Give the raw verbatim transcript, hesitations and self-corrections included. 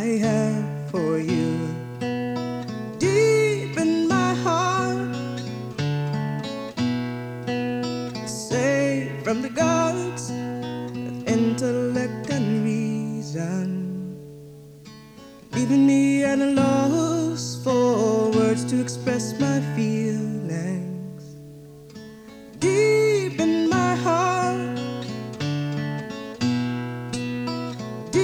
have for you. Deep in my heart, safe from the gods of intellect and reason, leaving me at a loss for words to express my feelings.